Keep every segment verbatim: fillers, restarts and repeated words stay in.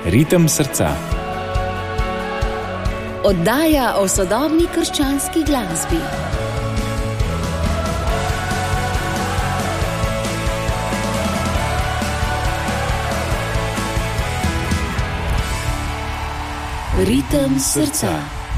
Ritem srca. Oddaja o sodobni krščanski glasbi. Ritem srca.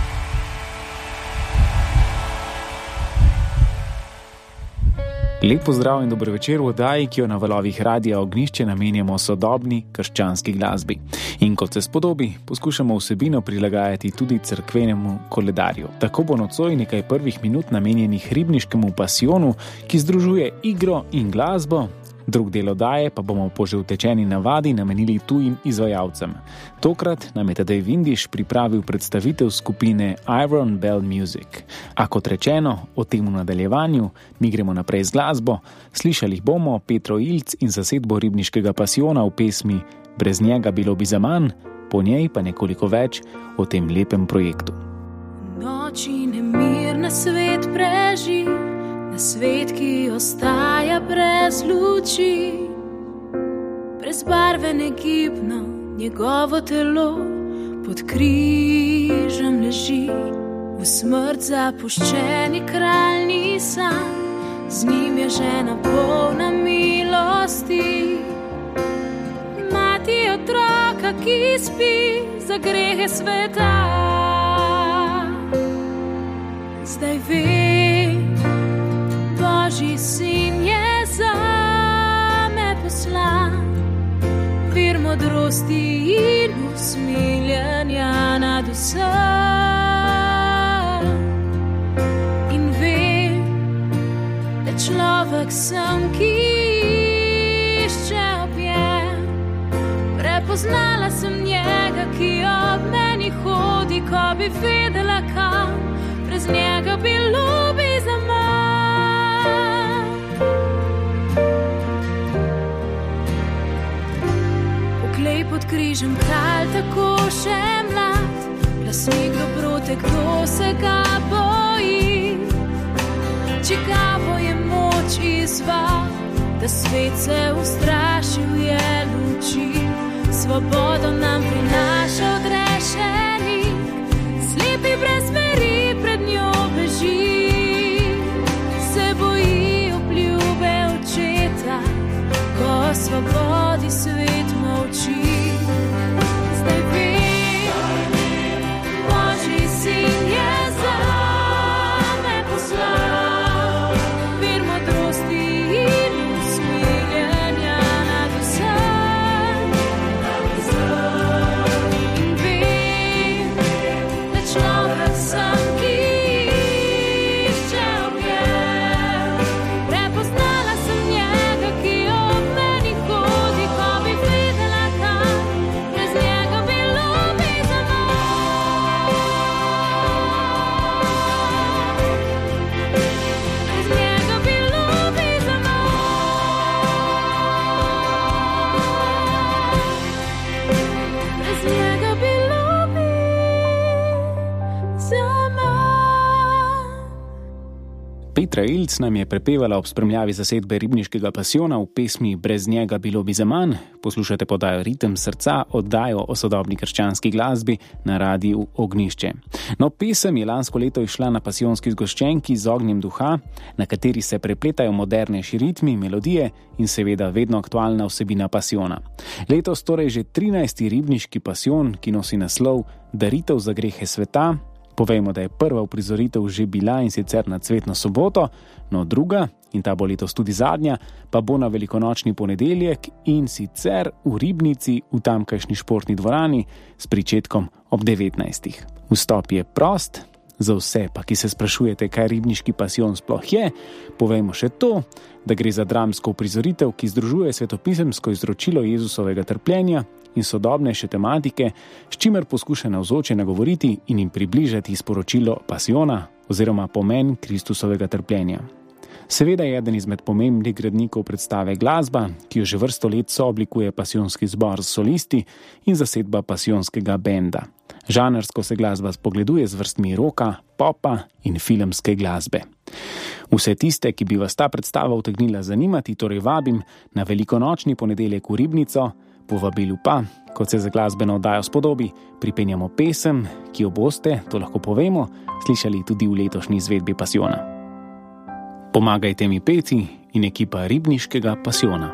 Lep pozdrav in dober večer v oddaji, ki jo na valovih Radia Ognjišče namenjamo sodobni krščanski glasbi. In kot se spodobi, poskušamo vsebino prilagajati tudi cerkvenemu koledarju. Tako bo nocoj nekaj prvih minut namenjenih ribniškemu pasijonu, ki združuje igro in glasbo. Drug del oddaje pa bomo po že utečeni navadi namenili tujim izvajalcem. Tokrat nam je Tadej Vindiš pripravil predstavitev skupine Iron Bell Music. A kot rečeno, o tem v nadaljevanju, mi gremo naprej z glasbo. Slišali bomo Petro Ilc in zasedbo ribniškega pasijona v pesmi Brez njega bilo bi zaman, po njej pa nekoliko več o tem lepem projektu. Noči nemir na svet preži, na svet, ki ostaja brez luči, brez barve negibno njegovo telo pod križem leži. V smrt zapuščeni kraljni san, z njim je žena polna milosti. Mati otroka, ki spi za grehe sveta. Zdaj vem, Božji sin je zame poslan, vir modrosti in usmiljenja nad vsem. In vem, da človek sem, ki išče objem. Prepoznala sem njega, ki ob meni hodi, ko bi vedela kam, brez njega bilo bi zaman. Poglej pod križem kralj, tako še mlad, glasnik dobrote, kdo se ga boji. Čigavo je moč izval, da svet se ustrašil je luči. Svobodo nam prinaša odrešenik, slepi brez smeri pred njo beži. Se boji obljube očeta, ko svobodi svet molči. Zdaj vem, Božji sin je zame poslal, vir modrosti in usmiljenja nad vsem. In vem, da človek sem, ki išče objem. Prepoznala sem njega, ki ob meni hodi, ko bi vedela kam, brez njega bilo bi zaman. Brez njega bilo bi zaman. Brez njega bilo bi zaman. Petra Ilc nam je prepevala ob spremljavi zasedbe ribniškega pasijona v pesmi Brez njega bilo bi zaman. Poslušate podajo Ritem srca, oddajo o sodobni krščanski glasbi na Radiu Ognjišče. No, pesem je lansko leto išla na pasijonski zgoščenki z ognjem duha, na kateri se prepletajo modernejši ritmi, melodije in seveda vedno aktualna vsebina pasijona. Letos torej že trinajsti ribniški pasijon, ki nosi naslov Daritev za grehe sveta. Povejmo, da je prva uprizoritev že bila, in sicer na Cvetno soboto, no druga, in ta bo letos tudi zadnja, pa bo na velikonočni ponedeljek, in sicer v Ribnici v tamkajšnji športni dvorani s pričetkom ob devetnajstih. Vstop je prost, za vse pa, ki se sprašujete, kaj ribniški pasijon sploh je, povejmo še to, da gre za dramsko uprizoritev, ki združuje svetopisemsko izročilo Jezusovega trpljenja in sodobnejše tematike, s čimer poskuša navzoče nagovoriti in jim približati sporočilo pasijona oziroma pomen Kristusovega trpljenja. Seveda je eden izmed pomembnih gradnikov predstave glasba, ki jo že vrsto let sooblikuje pasijonski zbor s solisti in zasedba pasijonskega benda. Žanrsko se glasba spogleduje z vrstmi roka, popa in filmske glasbe. Vse tiste, ki bi vas ta predstava utegnila zanimati, torej vabim na velikonočni ponedeljek v Ribnico, povabilu pa, kot se za glasbeno oddajo spodobi, pripenjamo pesem, ki jo boste, to lahko povemo, slišali tudi v letošnji izvedbi Pasijona. Pomagajte mi peti in ekipa Ribniškega pasijona.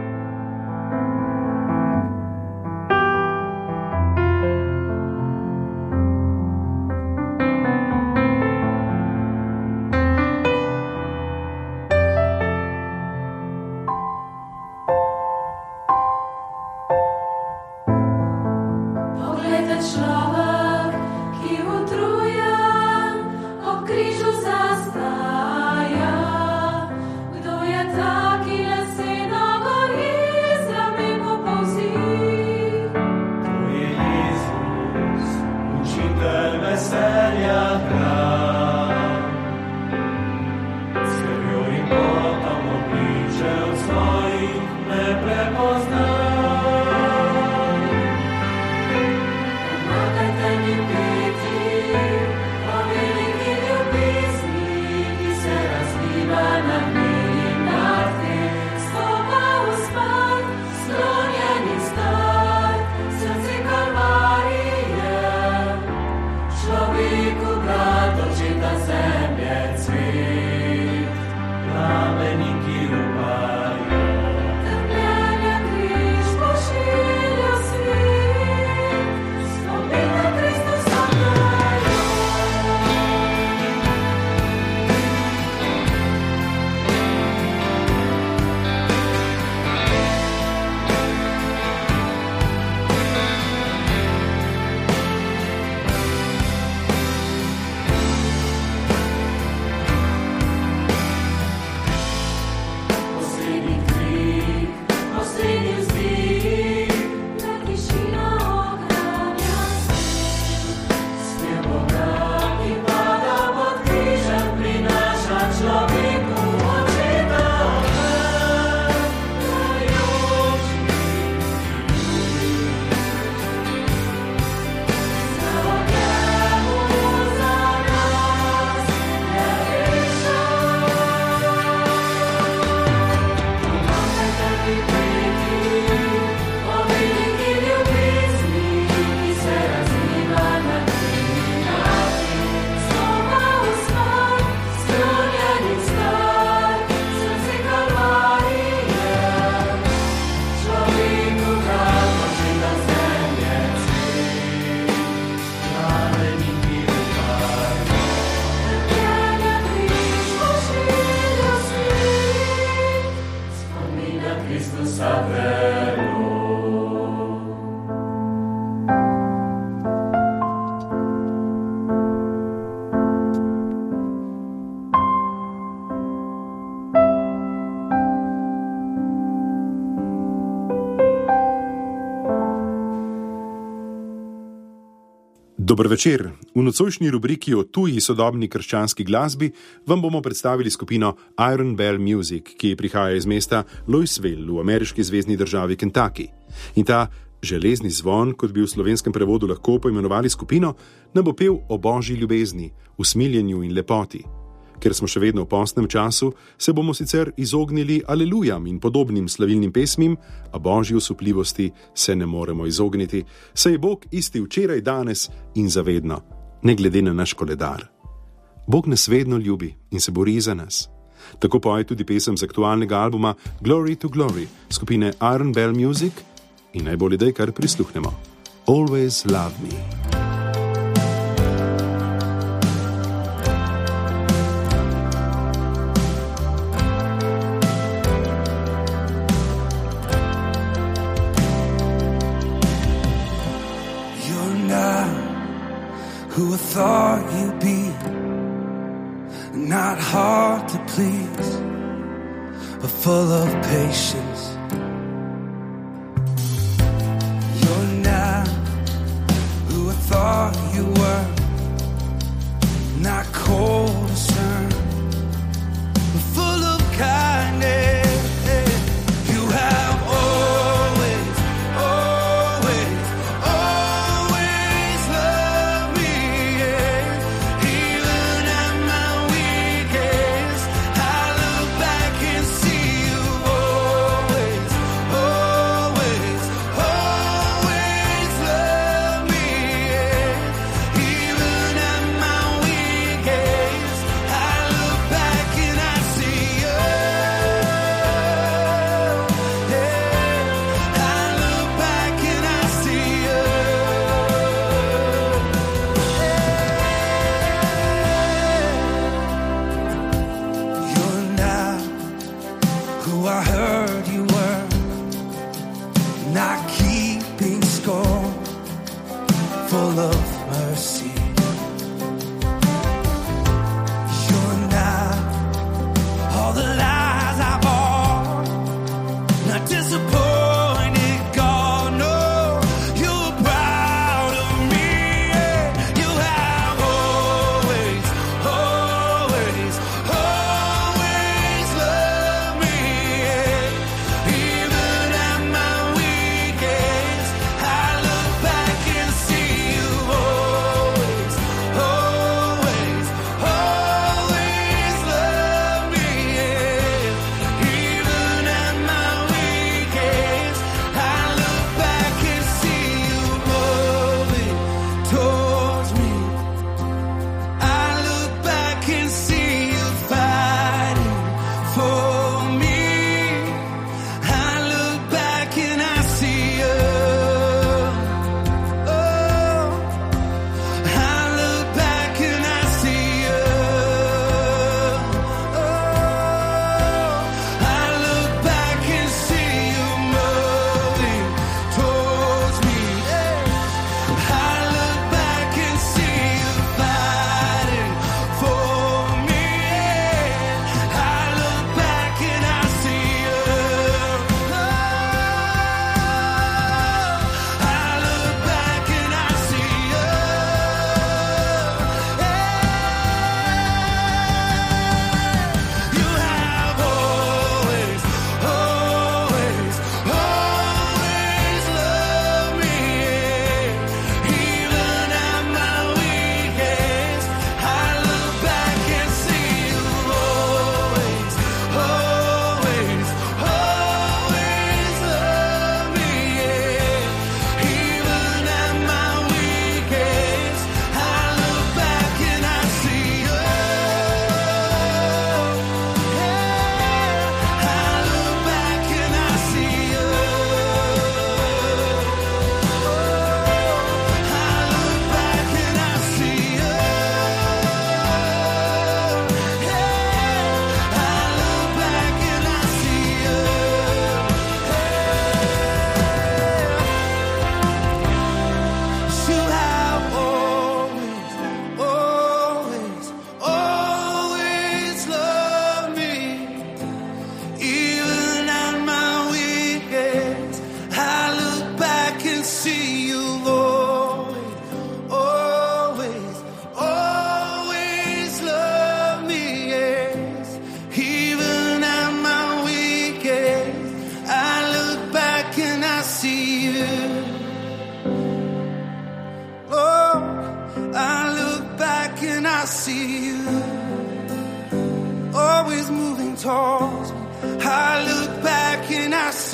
Dober večer. V nocojšnji rubriki o tuji sodobni krščanski glasbi vam bomo predstavili skupino Iron Bell Music, ki prihaja iz mesta Louisville v ameriški zvezni državi Kentucky. In ta železni zvon, kot bi v slovenskem prevodu lahko poimenovali skupino, nam bo pel o božji ljubezni, usmiljenju in lepoti. Ker smo še vedno v postnem času, se bomo sicer izognili alelujam in podobnim slavilnim pesmim, a božji osupljivosti se ne moremo izogniti, saj je Bog isti včeraj, danes in zavedno, ne glede na naš koledar. Bog nas vedno ljubi in se bori za nas. Tako poje tudi pesem z aktualnega albuma Glory to Glory skupine Iron Bell Music in najbolj idej, kar prisluhnemo. Always Love Me. Who I thought you'd be, not hard to please, but full of patience. You're not who I thought you were, not cold or stern, but full of kindness. You have always, always, always loved me. Even at my weakest, I look back and see you always.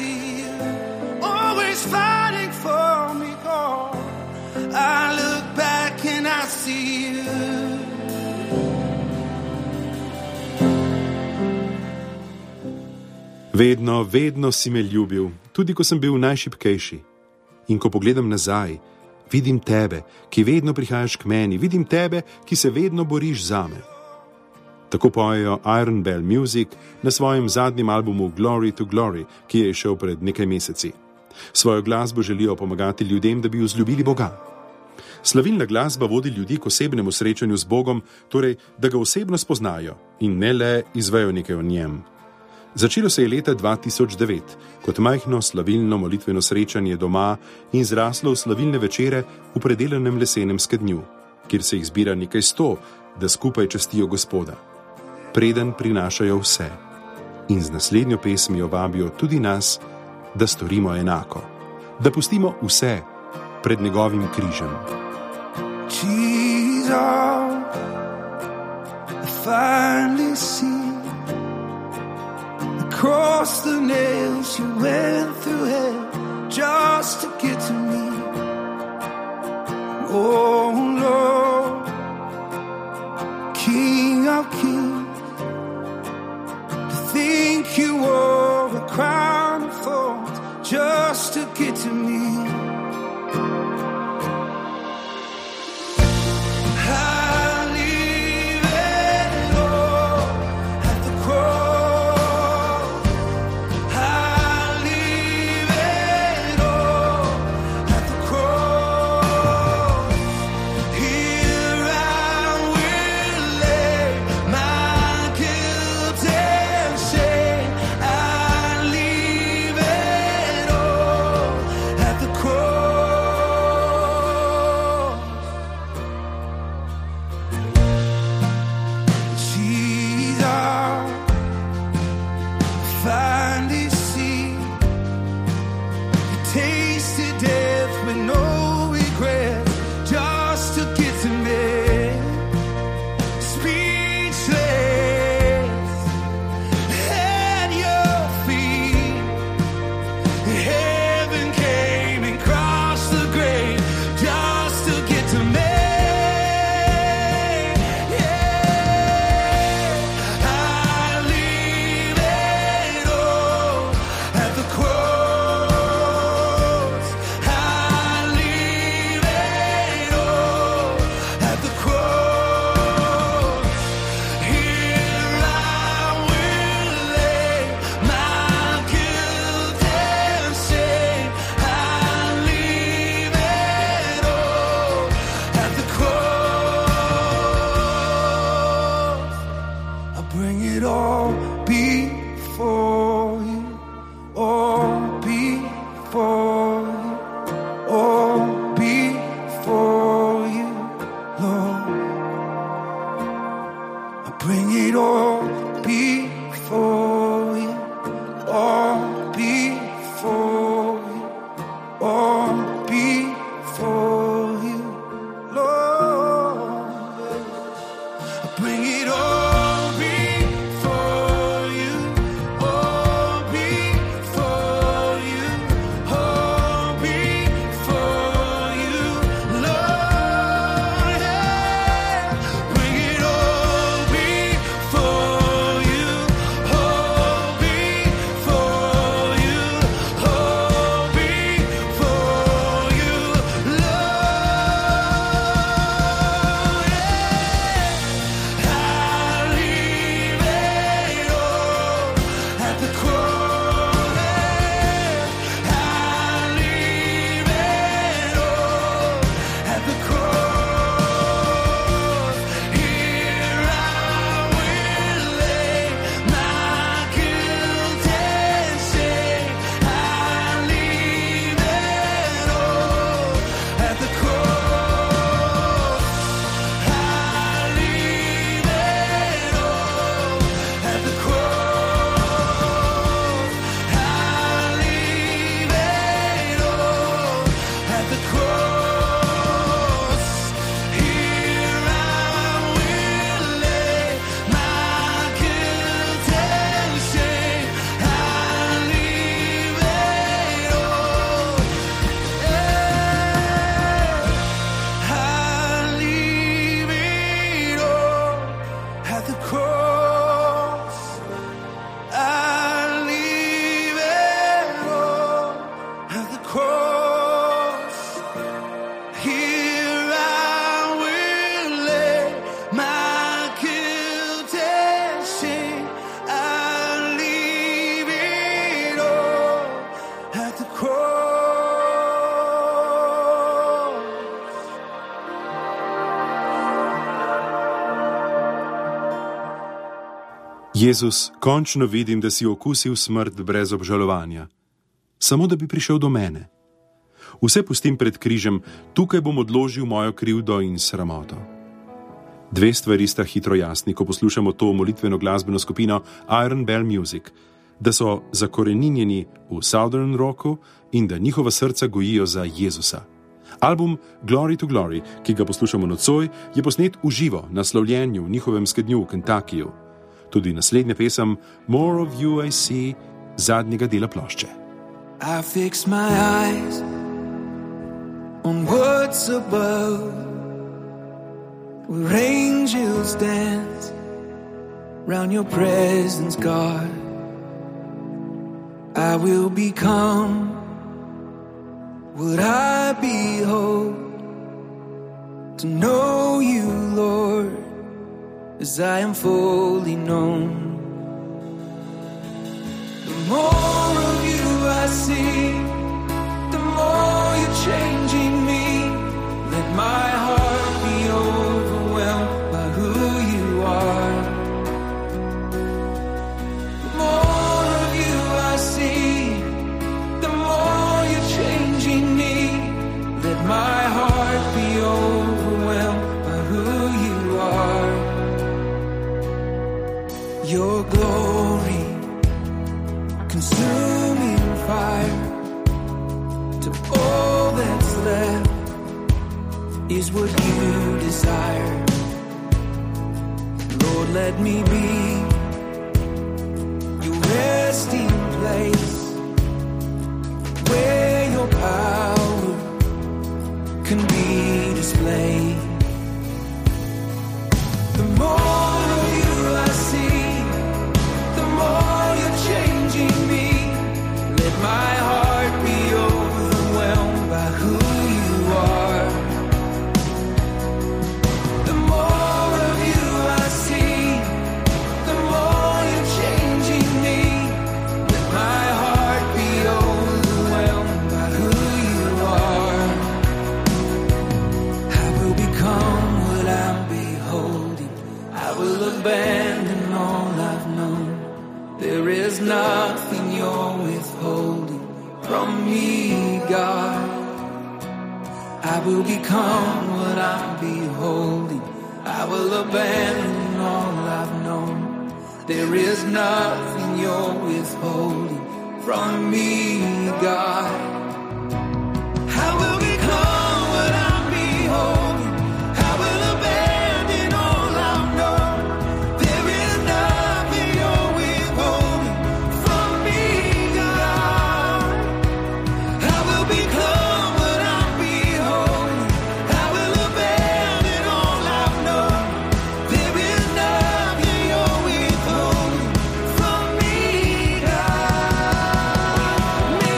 see you, always fighting for me, God. I look back and I see you. Vedno, vedno si me ljubil, tudi ko sem bil najšibkejši. In ko pogledam nazaj, vidim tebe, ki vedno prihajaš k meni, vidim tebe, ki se vedno boriš zame. Tako pojejo Iron Bell Music na svojem zadnjem albumu Glory to Glory, ki je šel pred nekaj meseci. Svojo glasbo želijo pomagati ljudem, da bi vzljubili Boga. Slavilna glasba vodi ljudi k osebnemu srečanju z Bogom, torej, da ga osebno spoznajo in ne le izvejo nekaj o njem. Začelo se je leta dva tisoč devet, kot majhno slavilno molitveno srečanje doma in zraslo v slavilne večere v predelanem lesenem skednju, kjer se jih zbira nekaj sto, da skupaj častijo Gospoda. Preden prinašajo vse in z naslednjo pesmijo vabijo tudi nas, da storimo enako, da pustimo vse pred njegovim križem. Jesus, I finally see across the nails you went through hell just to get to me. Oh Lord, King of Kings, to think you wore a crown of thorns just to get to me. Leave Jezus, končno vidim, da si okusil smrt brez obžalovanja. Samo da bi prišel do mene. Vse pustim pred križem, tukaj bom odložil mojo krivdo in sramoto. Dve stvari sta hitro jasni, ko poslušamo to molitveno glasbeno skupino Iron Bell Music, da so zakoreninjeni v Southern Rocku in da njihova srca gojijo za Jezusa. Album Glory to Glory, ki ga poslušamo nocoj, je posnet v živo, naslovljen v njihovem skednju v Kentuckyju. Tudi naslednja pesem More of You I See zadnjega dela plošče. I fix my eyes on what's above, where angels dance round your presence, God. I will become what I behold, to know you, Lord, as I am fully known. The more of you I see, the more you're changing me. Let my heart be overwhelmed by who you are. The more of you I see, the more you're changing me. Let my heart be overwhelmed by who you are. Your glory, consuming fire, to all that's left is what you desire. Lord, let me be your resting place, where your power can be displayed. The more of you I see, the more you're changing me. Let my heart be overwhelmed by who you are. The more of you I see, the more you're changing me. Let my heart be overwhelmed by who you are. I will become what I'm beholding. I will abandon all I've known. There is nothing you're withholding from me, God. I will become what I'm beholding. I will abandon all I've known. There is nothing you're withholding from me, God. I will become what I'm beholding. I will abandon all I've known. There is nothing you're withholding from me, God. I will become what I'm beholding. I will abandon all I've known. There is nothing you're withholding from me, God. Me,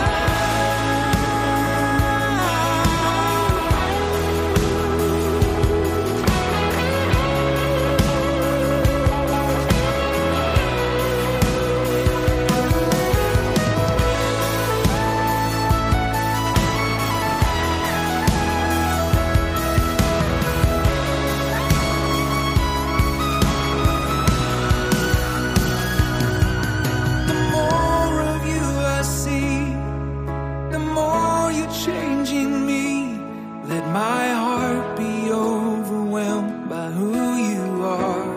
The more of you I see, the more you're changing me. Let my heart be overwhelmed by who you are.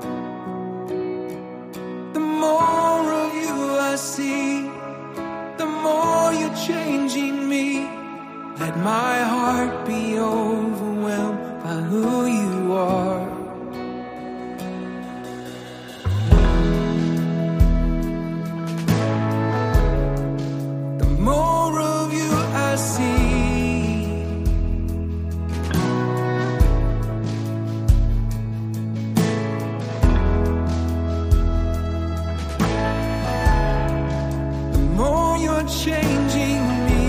The more of you I see, the more you're changing me. Let my heart be overwhelmed by who you are. The more of you I see, the more you're changing me.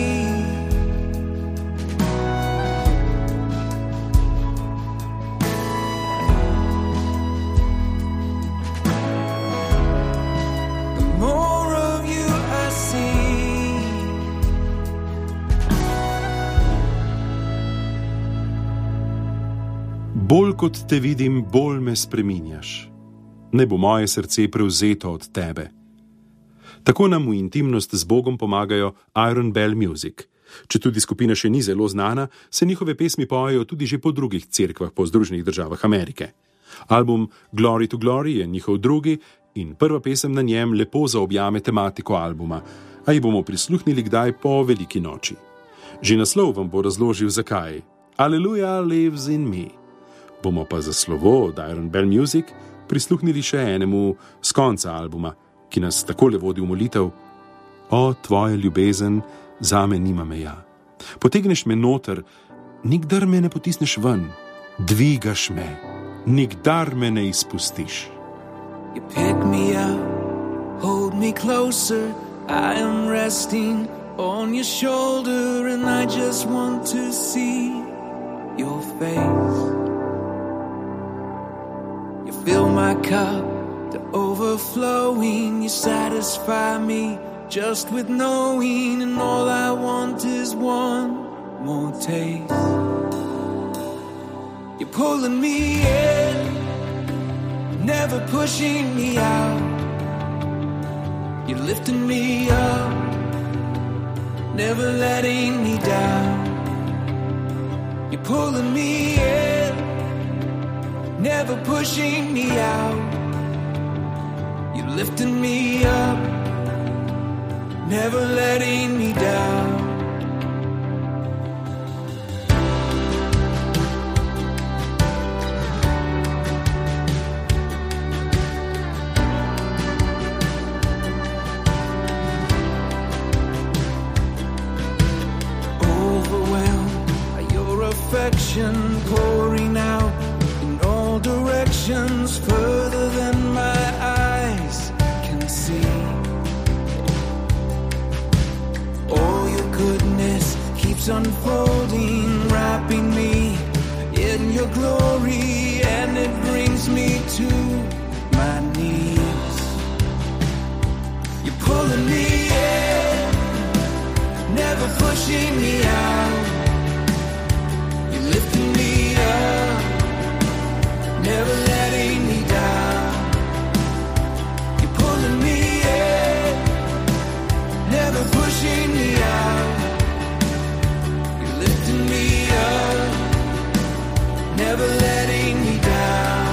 The more of you I see. Bolj kot te vidim, bolj me spreminjaš. naj bo moje srce prevzeto od tebe. Tako nam v intimnost z Bogom pomagajo Iron Bell Music. Če tudi skupina še ni zelo znana, se njihove pesmi pojejo tudi že po drugih cerkvah po Združenih državah Amerike. Album Glory to Glory je njihov drugi in prva pesem na njem lepo zaobjame tematiko albuma, a ji bomo prisluhnili kdaj po veliki noči. Že naslov vam bo razložil zakaj. Alleluja lives in me. Bomo pa za slovo od Iron Bell Music prisluhnili še enemu z konca albuma, ki nas takole vodi v molitev: O, tvoja ljubezen zame nima meja. Potegneš me noter, nikdar me ne potisneš ven, dvigaš me, nikdar me ne izpustiš. You pick me up, hold me closer, I am resting on your shoulder and I just want to see your face. You fill my cup to overflowing, you satisfy me just with knowing, and all I want is one more taste. You're pulling me in, never pushing me out. You're lifting me up, never letting me down. You're pulling me in, never pushing me out. You're lifting me up, never letting me down. Affection pouring out in all directions, further than my eyes can see. All your goodness keeps unfolding, wrapping me in your glory, and it brings me to my knees. You're pulling me in, never pushing me out. Lifting me up, never letting me down. You're pulling me in, never pushing me out. You're lifting me up, never letting me down.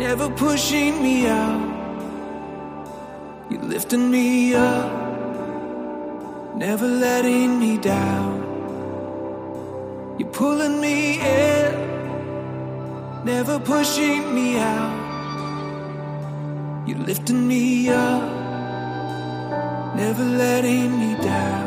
never pushing me out. You're lifting me up, never letting me down. You're pulling me in, never pushing me out. You're lifting me up, never letting me down.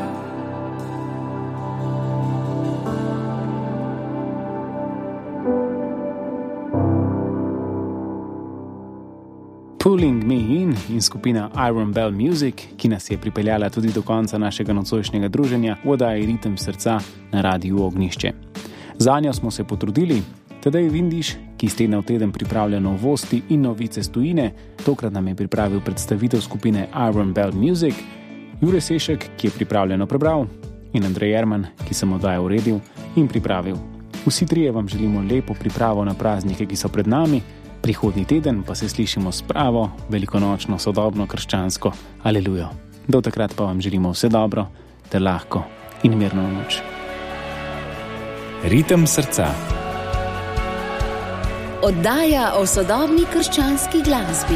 Pulling Me In in skupina Iron Bell Music, ki nas je pripeljala tudi do konca našega nocojšnjega druženja v oddaji Ritem srca na Radiu Ognjišče. Zanjo smo se potrudili, Tadej Vindiš, ki iz tedna v teden pripravlja novosti in novice z tujine, tokrat nam je pripravil predstavitev skupine Iron Bell Music, Jure Sešek, ki je pripravljeno prebral, in Andrej Jerman, ki sem oddajo uredil in pripravil. Vsi trije vam želimo lepo pripravo na praznike, ki so pred nami, prihodnji teden pa se slišimo s pravo, velikonočno, sodobno, krščansko alelujo. Do takrat pa vam želimo vse dobro, ter lahko in mirno noč. Ritem srca. Oddaja o sodobni krščanski glasbi.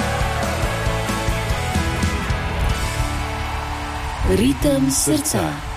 Ritem srca.